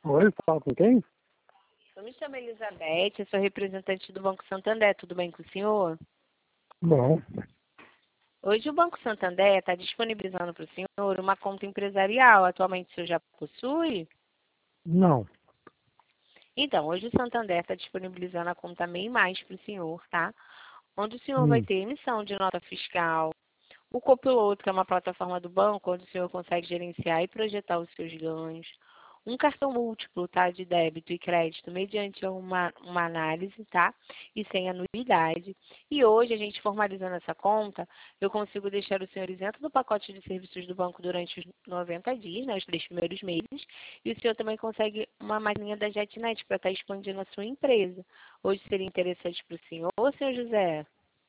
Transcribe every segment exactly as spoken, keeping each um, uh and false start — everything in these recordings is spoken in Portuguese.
Oi, fala com quem? Eu me chamo Elizabeth, eu sou representante do Banco Santander. Tudo bem com o senhor? Bom, Hoje o Banco Santander está disponibilizando para o senhor uma conta empresarial. Atualmente o senhor já possui? não. Então, hoje o Santander está disponibilizando a conta MEI Mais para o senhor, tá? Onde o senhor vai Hum, ter emissão de nota fiscal, o Copiloto, que é uma plataforma do banco, onde o senhor consegue gerenciar e projetar os seus ganhos. Um cartão múltiplo, tá? De débito e crédito, mediante uma, uma análise, tá? E sem anuidade. E hoje, a gente formalizando essa conta, eu consigo deixar o senhor isento do pacote de serviços do banco durante os noventa dias, né? Os três primeiros meses. E o senhor também consegue uma maquininha da JetNet para estar expandindo a sua empresa. Hoje seria interessante para o senhor, senhor José?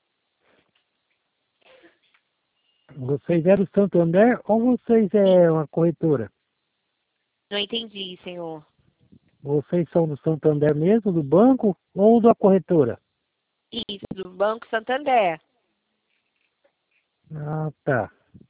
vocês eram do Santander ou vocês é uma corretora? Não entendi, senhor. Vocês são do Santander mesmo, do banco ou da corretora? Isso, do Banco Santander. Ah, tá.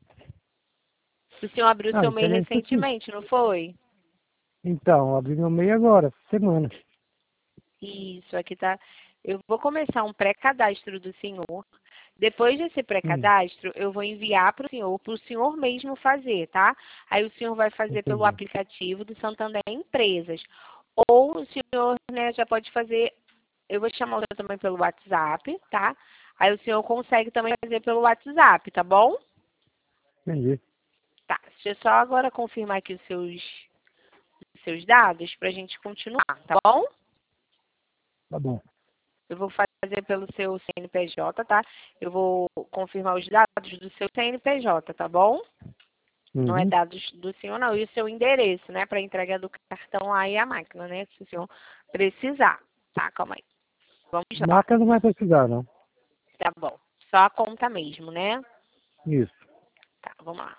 O senhor abriu Ah, seu MEI interessante aqui. recentemente, não foi? Então, abri meu meio agora, semana. Isso, aqui tá. Eu vou começar um pré-cadastro do senhor. Depois desse Hum, pré-cadastro, eu vou enviar para o senhor, para o senhor mesmo fazer, tá? Aí o senhor vai fazer pelo entendi. aplicativo do Santander Empresas. Ou o senhor, né, já pode fazer, eu vou chamar o senhor também pelo WhatsApp, tá? Aí o senhor consegue também fazer pelo WhatsApp, tá bom? Entendi. Tá, deixa eu só agora confirmar aqui os seus, os seus dados para a gente continuar, tá bom? Tá bom. Eu vou fazer pelo seu C N P J, tá? Eu vou confirmar os dados do seu C N P J, tá bom? Não é Uhum. dados do senhor, não. E o seu endereço, né? Para entrega do cartão aí à máquina, né? Se o senhor precisar. Tá, calma aí. Vamos lá. Máquina não vai precisar, não. Tá bom. Só a conta mesmo, né? Isso. Tá, vamos lá.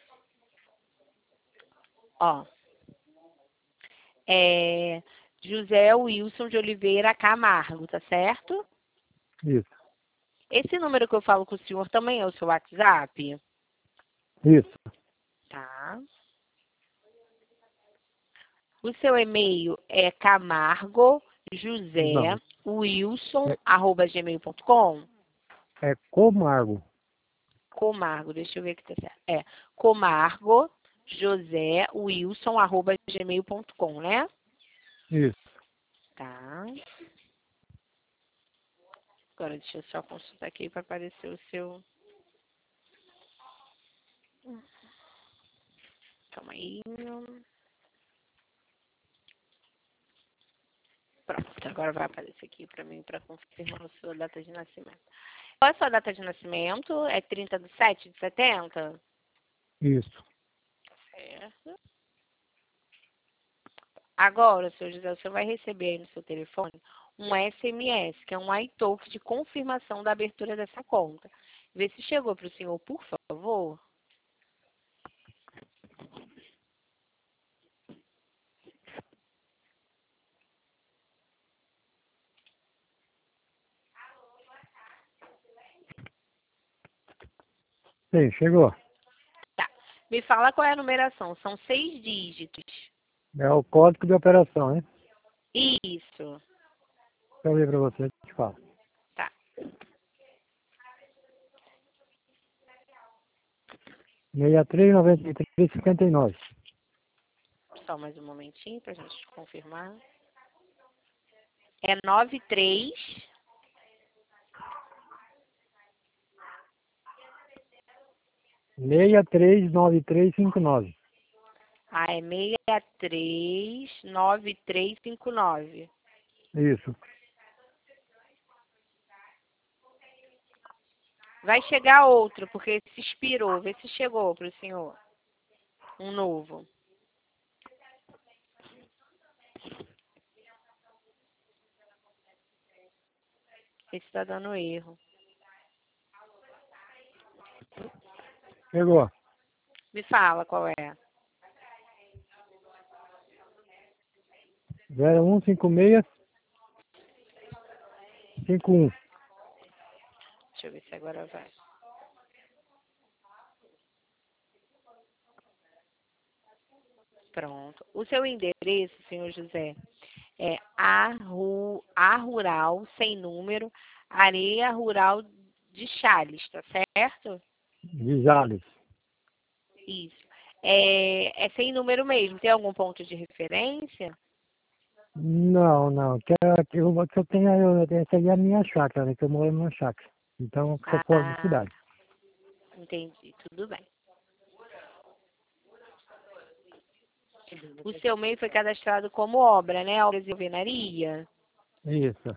Ó. É José Wilson de Oliveira Camargo, tá certo? Isso. Esse número que eu falo com o senhor também é o seu WhatsApp? Isso. Tá. O seu e-mail é camargo josé Não. wilson É, arroba gmail ponto com? é Comargo. Comargo, deixa eu ver aqui tá certo. É Comargo José Wilson arroba gmail ponto com, né? Isso. Tá. Agora deixa eu só consultar aqui para aparecer o seu. Calma aí. Pronto, agora vai aparecer aqui para mim para confirmar a sua data de nascimento. Qual é a sua data de nascimento? É trinta de sete de setenta? Isso. Certo. Agora, senhor José, você vai receber aí no seu telefone um S M S, que é um iTalk de confirmação da abertura dessa conta. Vê se chegou para o senhor, por favor. Sim, chegou. Tá. Me fala qual é a numeração. São seis dígitos. É o código de operação, hein? Isso. Deixa eu ver pra você, eu te falo. Tá. sessenta e três, noventa e três, cinquenta e nove. Só mais um momentinho para a gente confirmar. É nove três. seis três nove três cinco nove. Ah, é seis três nove três cinco nove. Isso. Vai chegar outro, porque se expirou. Vê se chegou para o senhor. Um novo. Esse está dando erro. Chegou. Me fala qual é. zero um cinco seis cinco um. Deixa eu ver se agora vai. Pronto. O seu endereço, senhor José, é A, Ru, A Rural, sem número, Areia Rural de Chales, tá certo? De Jales. Isso. É, é sem número mesmo. Tem algum ponto de referência? Não, não. Que, que eu, que eu tenho, eu, essa aí é a minha chácara, né? Que eu moro numa chácara. Então, eu sou fora da Ah, cidade. entendi. Tudo bem. O seu meio foi cadastrado como obra, né? Obras e alvenaria. Isso.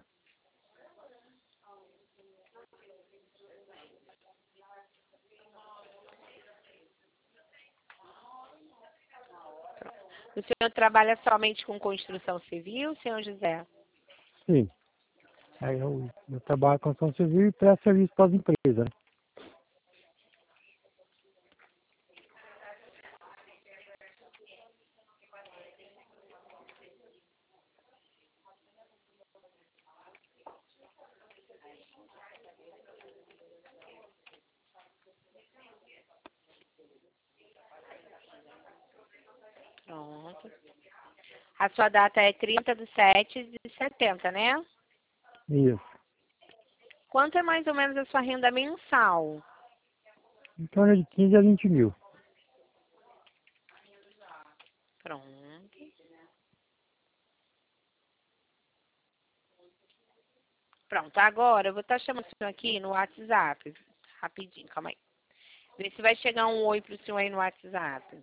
O senhor trabalha somente com construção civil, senhor José? Sim. Aí eu, eu trabalho com construção civil e presto serviço para as empresas, né? Pronto. A sua data é trinta de sete de setenta, né? Isso. Quanto é mais ou menos a sua renda mensal? Em torno de quinze a vinte mil. Pronto. Pronto, agora eu vou estar chamando o senhor aqui no WhatsApp. Rapidinho, calma aí. Vê se vai chegar um oi pro senhor aí no WhatsApp.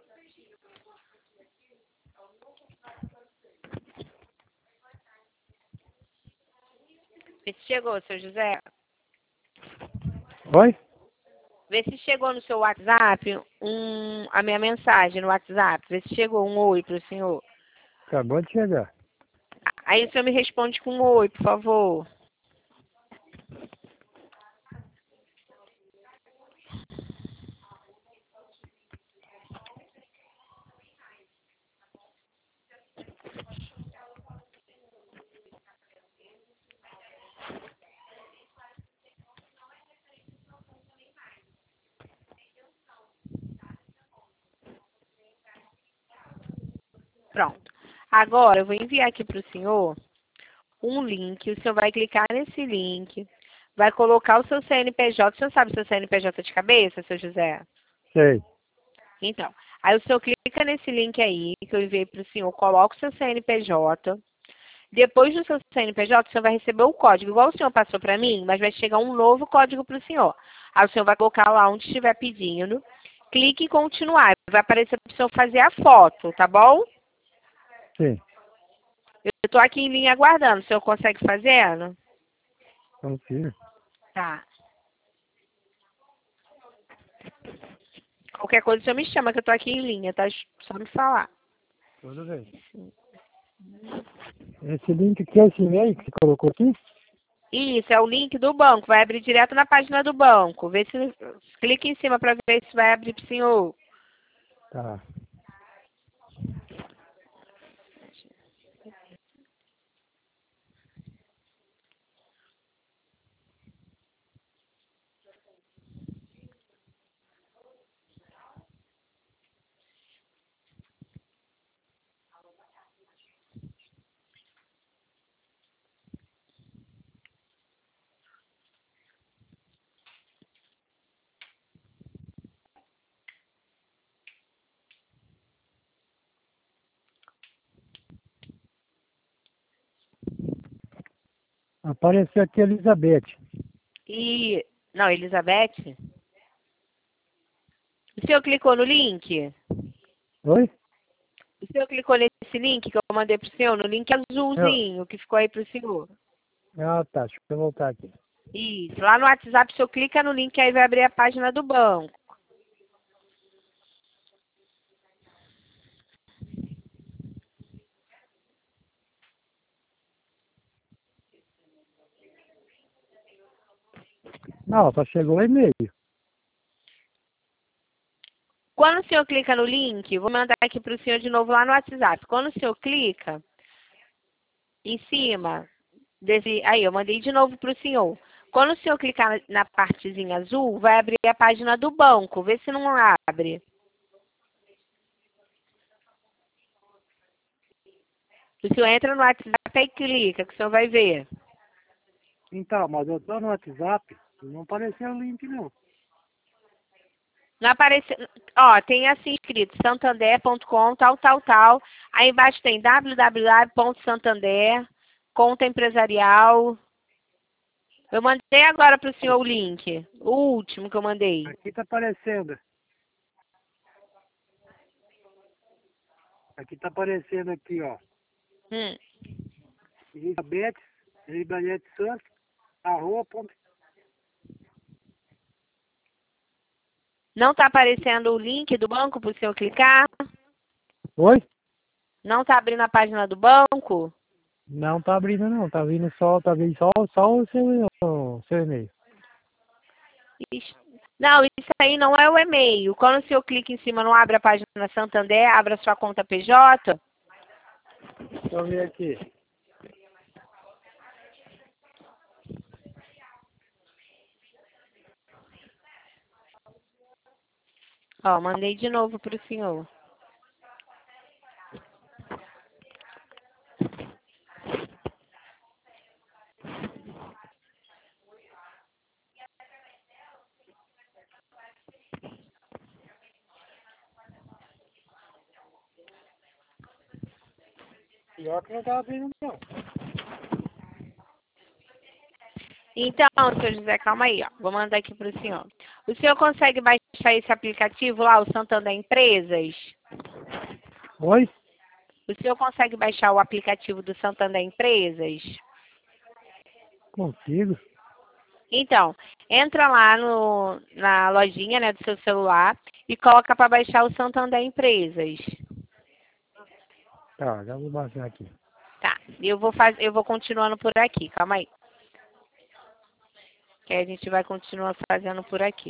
Vê se chegou, seu José. Oi? Vê se chegou no seu WhatsApp um, a minha mensagem no WhatsApp. Vê se chegou um oi pro senhor. Acabou de chegar. Aí o senhor me responde com um oi, por favor. Pronto. Agora eu vou enviar aqui para o senhor um link. O senhor vai clicar nesse link. Vai colocar o seu C N P J. O senhor sabe o seu C N P J de cabeça, seu José? Sei. Então, aí o senhor clica nesse link aí que eu enviei para o senhor, coloca o seu C N P J. Depois do seu C N P J, o senhor vai receber o código, igual o senhor passou para mim, mas vai chegar um novo código para o senhor. Aí o senhor vai colocar lá onde estiver pedindo, clique em continuar. Vai aparecer para o senhor fazer a foto, tá bom? Sim. Eu estou aqui em linha aguardando. O senhor consegue fazendo? Consigo. Tá. Qualquer coisa o senhor me chama, que eu estou aqui em linha, tá? Só me falar. Tudo bem. Esse link aqui é esse e-mail que você colocou aqui? Isso, é o link do banco. Vai abrir direto na página do banco. Vê se clique em cima para ver se vai abrir para o senhor. Tá. Apareceu aqui Elizabeth. E. Não, Elizabeth? O senhor clicou no link? Oi? O senhor clicou nesse link que eu mandei para o senhor? No link Eu... azulzinho que ficou aí para o senhor? Ah, tá. Deixa eu voltar aqui. Isso. Lá no WhatsApp, o senhor clica no link aí vai abrir a página do banco. Não, só chegou o e-mail. Quando o senhor clica no link, vou mandar aqui para o senhor de novo lá no WhatsApp. Quando o senhor clica em cima desse. Aí, eu mandei de novo para o senhor. Quando o senhor clicar na partezinha azul, vai abrir a página do banco. Vê se não abre. O senhor entra no WhatsApp e clica, que o senhor vai ver. Então, mas eu tô no WhatsApp, não apareceu o link não. Não apareceu. Ó, tem assim escrito, santander ponto com, tal, tal, tal. Aí embaixo tem w w w ponto santander, conta empresarial. Eu mandei agora para o senhor o link. O último que eu mandei. Aqui tá aparecendo. Aqui tá aparecendo aqui, ó. Hum. Elizabeth, Elizabeth Santos, arroba, ponto. Não está aparecendo o link do banco para o senhor clicar? Oi? Não está abrindo a página do banco? Não tá abrindo não, tá vindo só, tá vindo só, só o seu, o seu e-mail. Ixi. Não, isso aí não é o e-mail. Quando o senhor clica em cima, não abre a página Santander, abre a sua conta P J. Deixa eu ver aqui. Ó, mandei de novo para o senhor. Pior que não tá abrindo não. Então, senhor José, calma aí, ó. Vou mandar aqui para o senhor. O senhor consegue baixar esse aplicativo lá, o Santander Empresas? Oi? O senhor consegue baixar o aplicativo do Santander Empresas? Consigo. Então, entra lá no, na lojinha, né, do seu celular e coloca para baixar o Santander Empresas. Tá, já vou baixar aqui. Tá, eu vou, faz, eu vou continuando por aqui, calma aí. Que a gente vai continuar fazendo por aqui.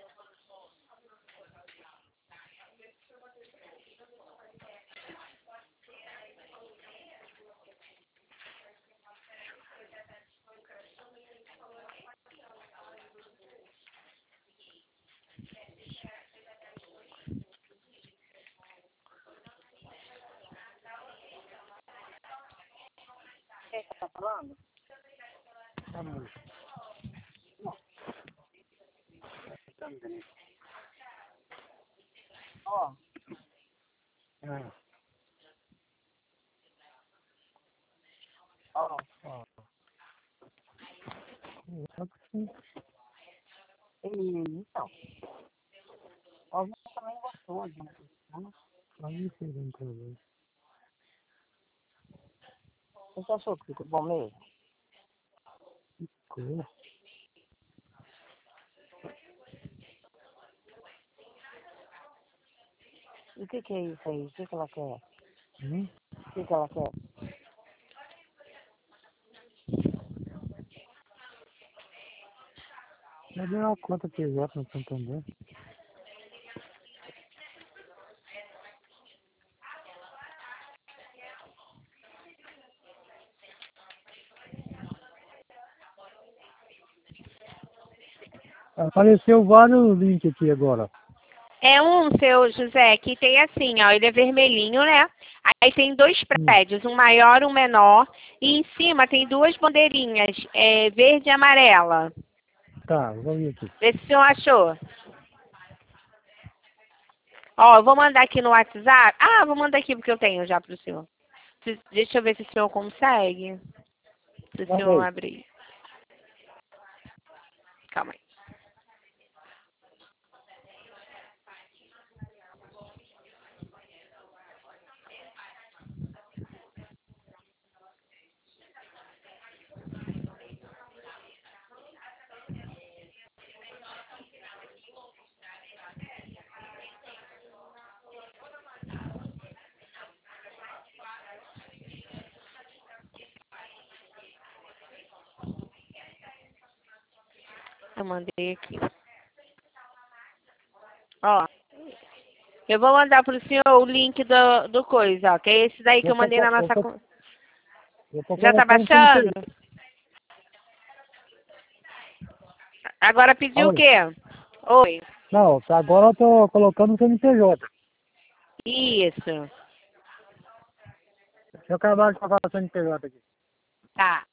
Tá falando? Amor. Também. Ó. Ah. Ó. Ó. Então. Ó, você também gostou de uma. Aí fez um problema. Você achou que ficou bom mesmo? Ficou. E o que, que é isso aí? O que, que ela quer? Hum? O que, que ela quer? Já deu uma conta P J no Santander. Apareceu vários links aqui agora. É um, seu José, que tem assim, ó, ele é vermelhinho, né? Aí tem dois Hum. prédios, um maior e um menor. E em cima tem duas bandeirinhas, é, verde e amarela. Tá, vou ver aqui. Vê se o senhor achou. Ó, eu vou mandar aqui no WhatsApp. Ah, vou mandar aqui porque eu tenho já pro senhor. Se- Deixa eu ver se o senhor consegue. Se o senhor Mandei. abrir. Calma aí. Eu mandei aqui. Ó, eu vou mandar pro senhor o link do, do coisa, ó. Que é esse daí que Eu eu tô, mandei na eu nossa... tô, con- eu tô Já tá colocando como baixando? P J. Agora pediu o Oi. quê? Oi. Não, tá, agora eu tô colocando C N P J. Isso. Deixa eu acabar de falar o C N P J aqui. Tá.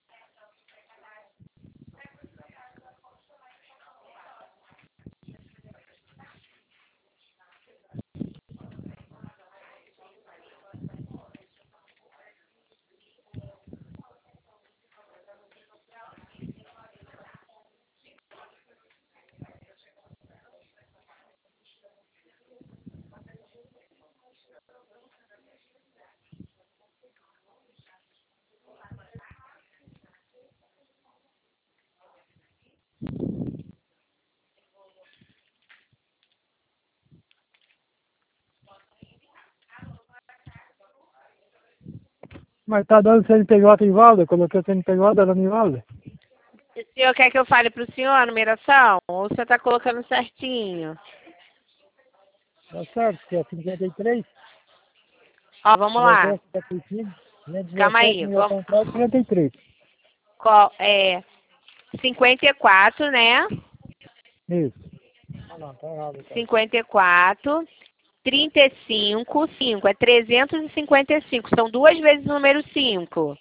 Mas tá dando C N P J em Valda? Eu coloquei o C N P J dando em Valda. O senhor quer que eu fale para o senhor a numeração? Ou o senhor está colocando certinho? Tá certo, que é cinquenta e três. Ó, vamos lá. cinquenta e cinco, Calma duzentos e dezessete, aí. meu Vamos... contrato, cinquenta e três. Qual, é cinquenta e quatro, né? Isso. Ah, não, tá errado, cara. cinquenta e quatro, trinta e cinco, cinco. É trezentos e cinquenta e cinco. São duas vezes o número cinco.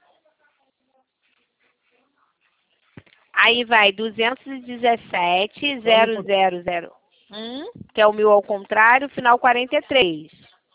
Aí vai duzentos e dezessete, zero zero zero um, que é o mil ao contrário, final quarenta e três.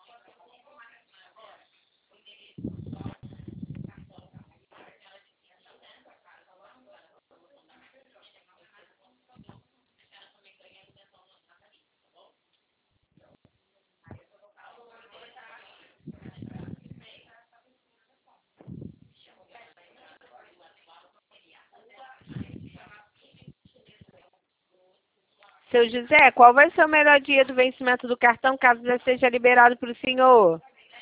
Seu José, qual vai ser o melhor dia do vencimento do cartão, caso já seja liberado para o senhor?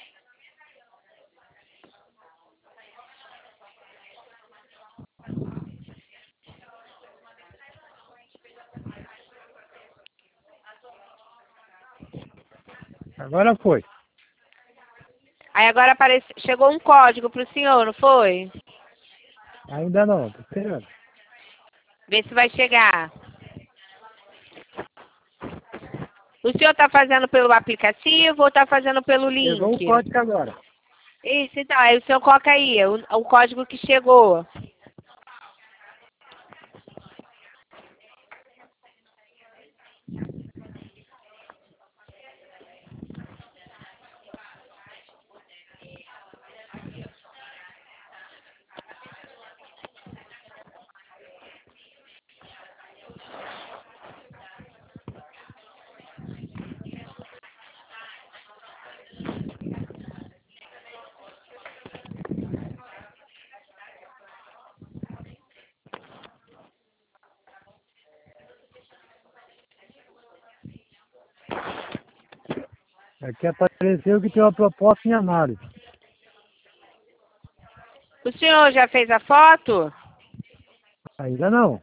Agora foi. Aí agora aparece, chegou um código para o senhor, não foi? Ainda não, tô esperando. Vê se vai chegar. O senhor está fazendo pelo aplicativo ou está fazendo pelo Chegou o link? código agora. Isso, então, aí o senhor coloca aí o, o código que chegou. Aqui apareceu que tem uma proposta em análise. O senhor já fez a foto? Ainda não.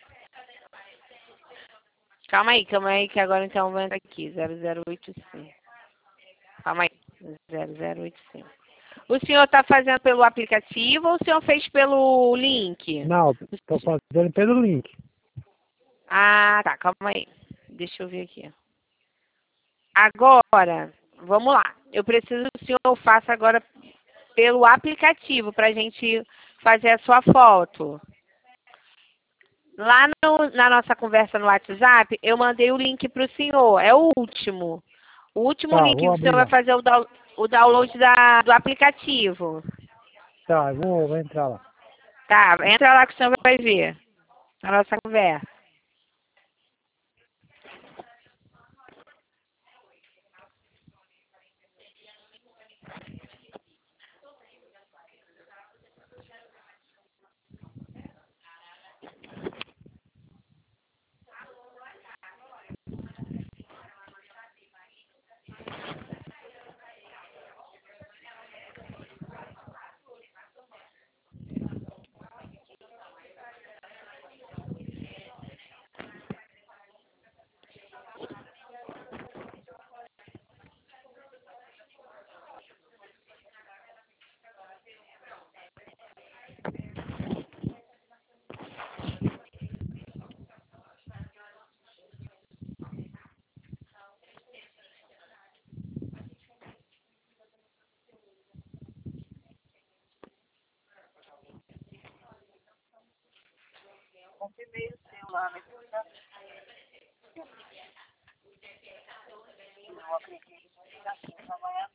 Calma aí, calma aí, que agora então vendo aqui, zero zero oito cinco. Calma aí, zero zero oito cinco. O senhor está fazendo pelo aplicativo ou o senhor fez pelo link? Não, tô fazendo pelo link. Ah, tá, calma aí. Deixa eu ver aqui. Agora, vamos lá. Eu preciso que o senhor faça agora pelo aplicativo para a gente fazer a sua foto. Lá no- na nossa conversa no WhatsApp, eu mandei o link para o senhor. É o último. O último Tá, link que vou o senhor abrir vai lá. fazer o, down- o download da- do aplicativo. Tá, eu vou, vou entrar lá. Tá, entra lá que o senhor vai ver a nossa conversa. Confirmei o seu lá, mas eu já não acredito. Amanhã.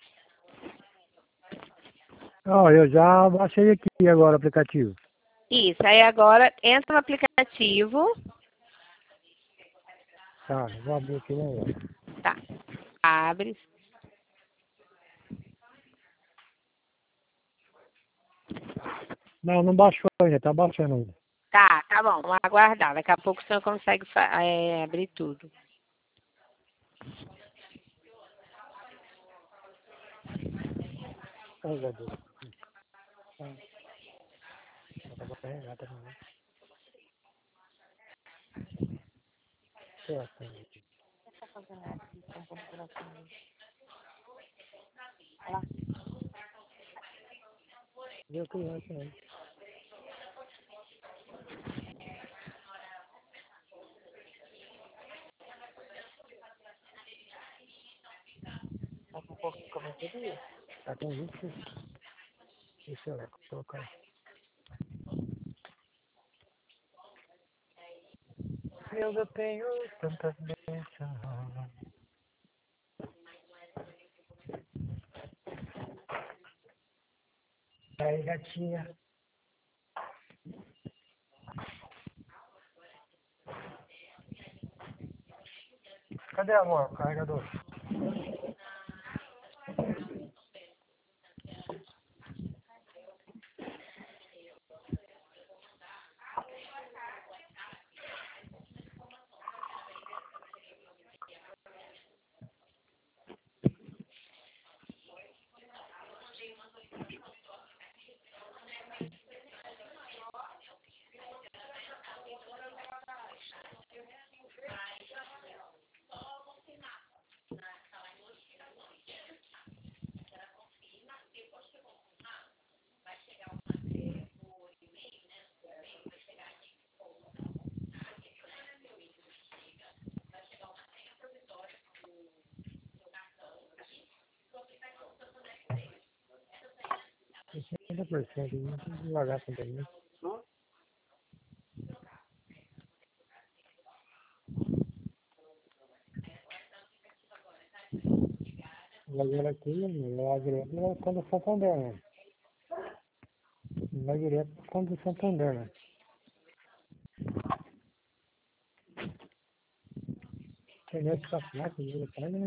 Ó, eu já baixei aqui agora o aplicativo. Isso, aí agora entra no aplicativo. Tá, vou abrir aqui agora. Tá. Abre. Não, não baixou ainda, tá baixando ainda. Tá, tá bom, vamos aguardar. Daqui a pouco o senhor consegue é, abrir tudo. Ai, meu Deus. Ah, eu vou carregar também. Certo. Deu criança aí. Tá com um pouco de cometeria? Tá com vinte. Deixa eu colocar. Deus, eu tenho tantas bênçãos. Aí, gatinha. Cadê, amor, o carregador? sessenta por cento, muito devagar também, né? Vai aqui, vai direto quando for Santander, né? Vai direto quando Santander, né? Tem nesse campeonato, ele tá, né?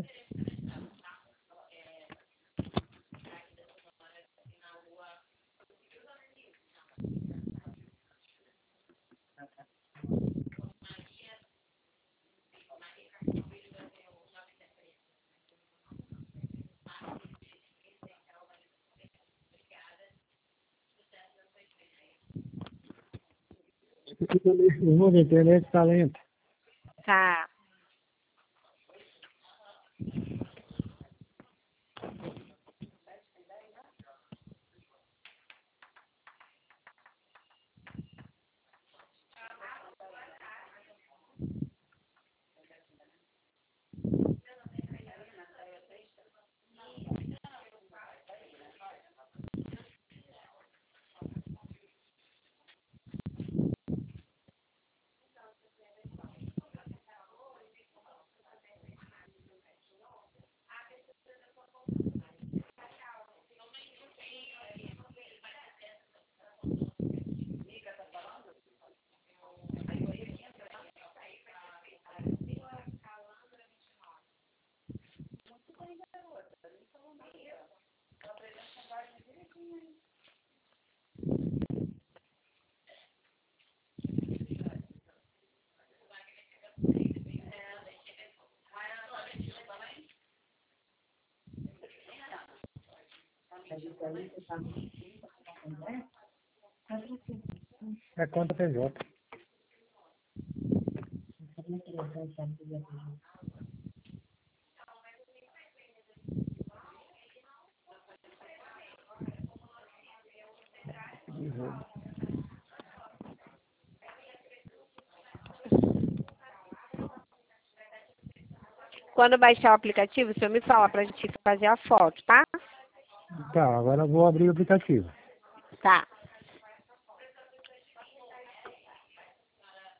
O mundo internet tá lento. Tá. É conta P J. Quando baixar o aplicativo, o senhor me fala pra gente fazer a foto, tá? Tá, agora eu vou abrir o aplicativo. Tá.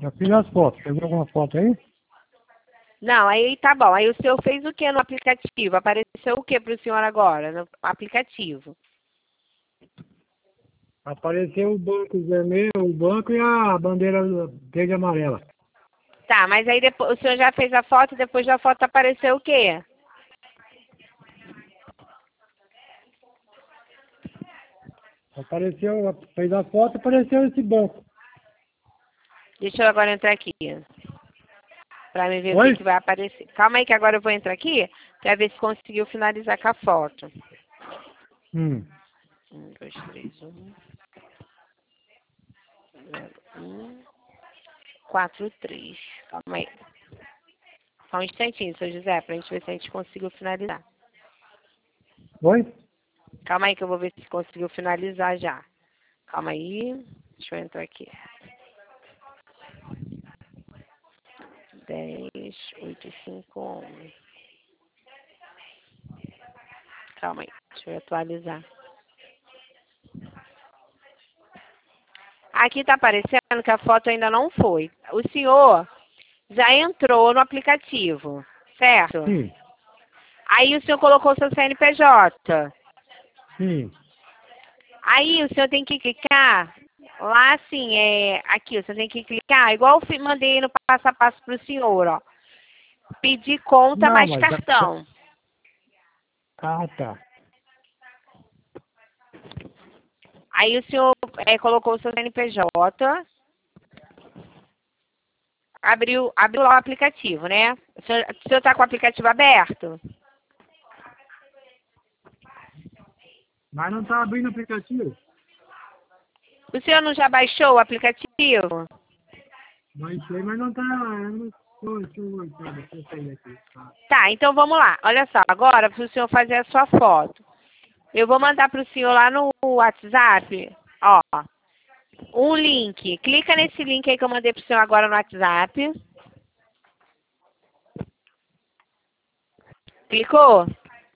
Já fiz as fotos. Pegou alguma foto aí? Não, aí tá bom. Aí o senhor fez o que no aplicativo? Apareceu o que para o senhor agora no aplicativo? Apareceu o banco vermelho, o banco e a bandeira verde e amarela. Tá, mas aí depois o senhor já fez a foto e depois da foto apareceu o quê? Apareceu, fez a foto, apareceu esse banco. Deixa eu agora entrar aqui. Pra me ver o Oi? que, que vai aparecer. Calma aí que agora eu vou entrar aqui pra ver se conseguiu finalizar com a foto. Hum. Um, dois, três, um. Zero, um. Quatro, três. Calma aí. Só um instantinho, seu José, pra gente ver se a gente conseguiu finalizar. Oi? Calma aí que eu vou ver se conseguiu finalizar já. Calma aí. Deixa eu entrar aqui. Dez, oito, cinco, onze. Calma aí. Deixa eu atualizar. Aqui tá aparecendo que a foto ainda não foi. O senhor já entrou no aplicativo, certo? Sim, Aí o senhor colocou seu C N P J. sim. Aí o senhor tem que clicar lá assim, é, aqui, o senhor tem que clicar, igual eu fi- mandei no passo a passo pro senhor, ó. Pedir conta Não, mais mas... já- já- cartão. Ah, tá. Aí o senhor é, colocou o seu C N P J, abriu, abriu lá o aplicativo, né? O senhor, o senhor tá com o aplicativo aberto? Mas não tá abrindo o aplicativo. O senhor não já baixou o aplicativo? Baixei, mas não tá... Eu não tô, deixa eu voltar, deixa eu sair aqui. Tá. Tá, então vamos lá. Olha só, agora para o senhor fazer a sua foto. Eu vou mandar para o senhor lá no WhatsApp, ó, um link. Clica nesse link aí que eu mandei para o senhor agora no WhatsApp. Clicou?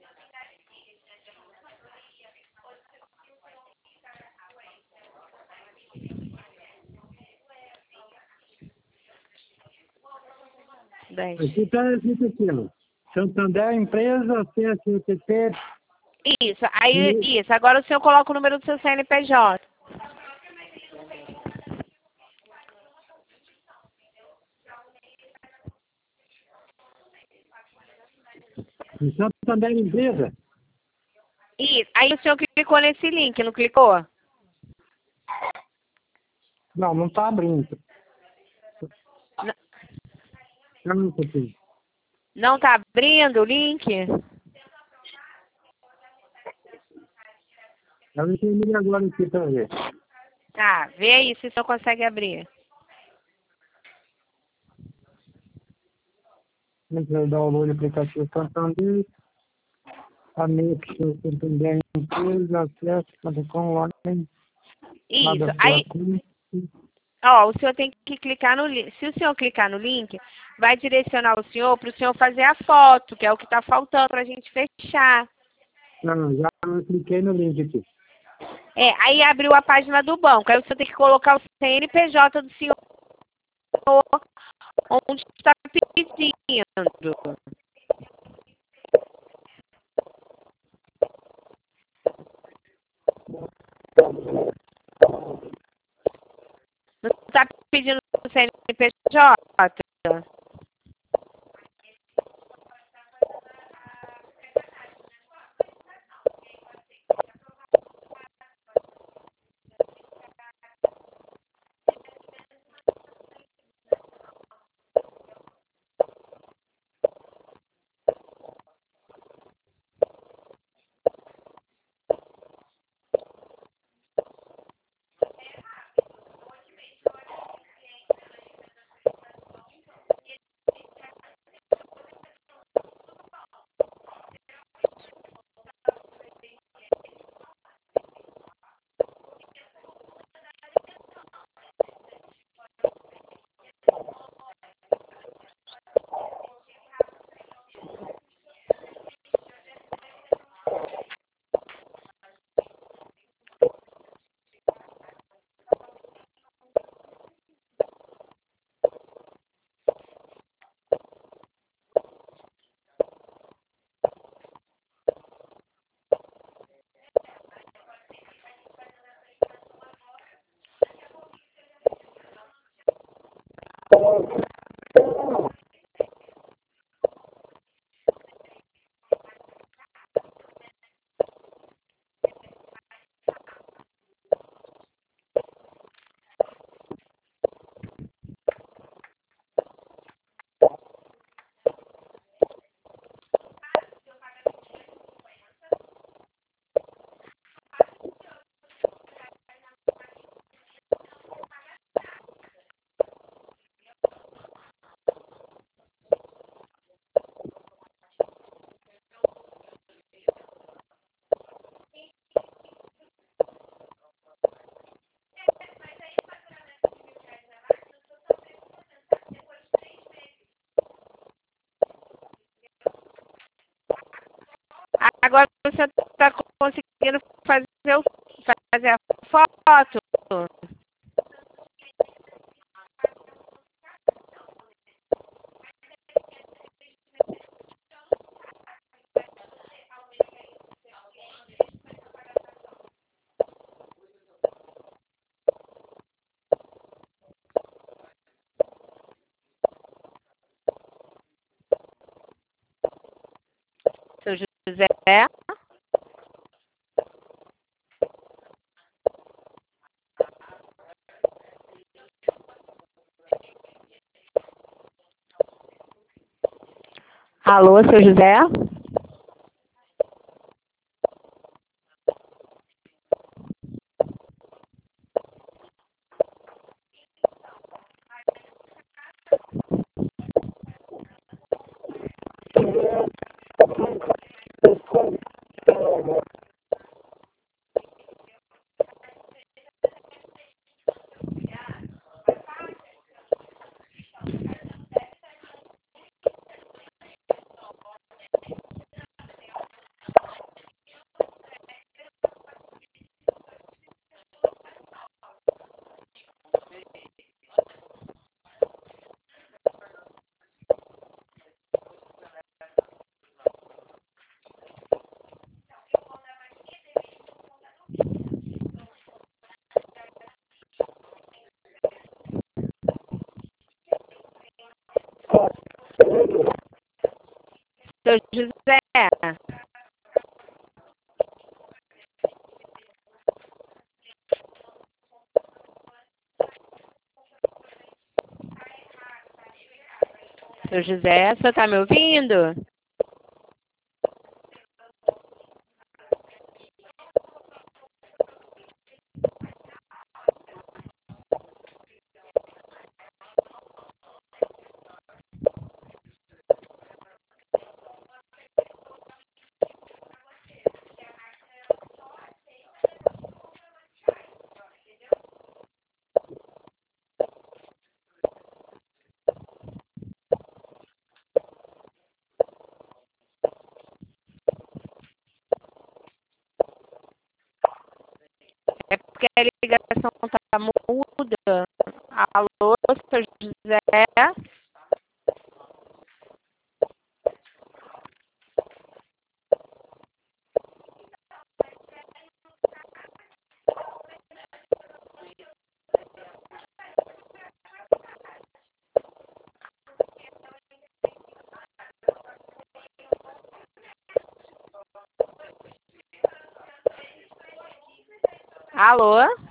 Dez. Aqui tá escrito aqui, ó. Santander, empresa, C S T P. Isso, aí, isso. Agora o senhor coloca o número do seu C N P J. Santander, empresa? Isso, aí o senhor clicou nesse link, não clicou? Não, não tá abrindo. N- Eu não consigo. Não tá abrindo o link? Eu entendi agora aqui pra ver. Tá, vê aí se o senhor consegue abrir. Entra o download aplicativo Santander. Anexo Santander, empresa, acesso, ponto com, login. Isso, Nada aí, aqui. ó, o senhor tem que clicar no link. Se o senhor clicar no link, vai direcionar o senhor para o senhor fazer a foto, que é o que está faltando para a gente fechar. Não, já cliquei no link aqui. É, aí abriu a página do banco. Aí o senhor tem que colocar o C N P J do senhor onde está pedindo. Não está pedindo o C N P J? Agora você está conseguindo fazer, o, fazer a foto? Seu José? Alô, seu José? Seu José? Seu José, você está me ouvindo? É porque a ligação está muda. Alô, seu José? Alô?